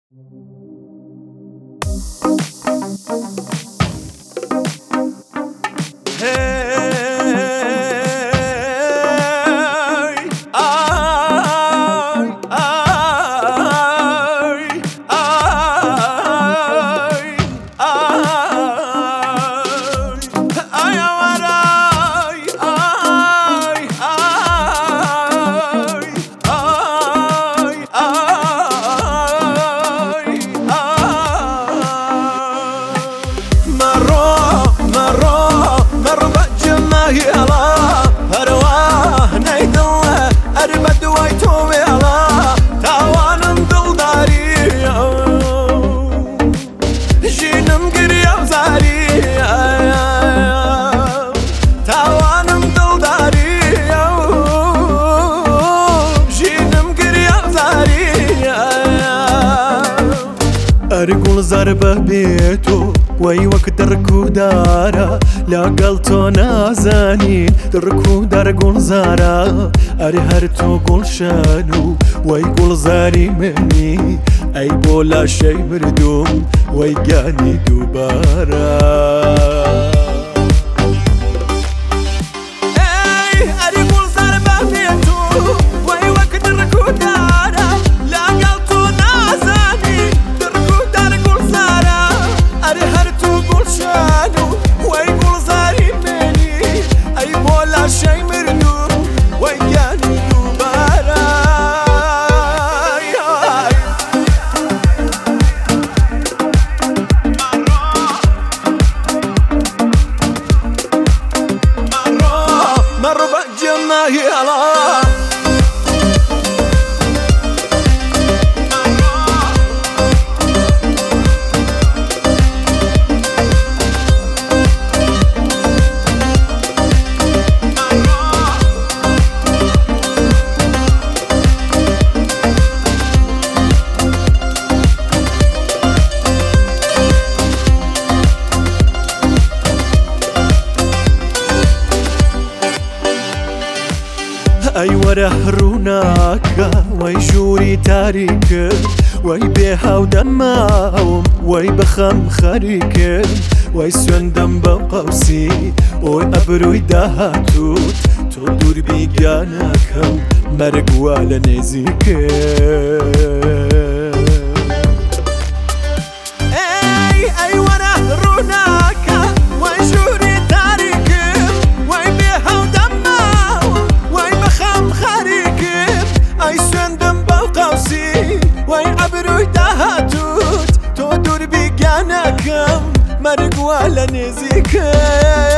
أرجل ضربة بيتو وي وقت دارا لقل تو نازانين تركو درجل زارا أرهرتو قل شانو وي قل زاري مني أي بولا شي مردوم وي جاني دوبارا أي وره روناكا وي جوري تاريك وي بيها ودماهم وي بخم خريك وي سندم بقوسي وي أبروي دهاتوت تدور بيجانكم مرق ولا نزيك أي وره روناكا وي جوري تاريك وي بيها ودماهم أي سندم بقوسي وي عبروي دهاتوت تدور بيجانكم مرق ولا نزيك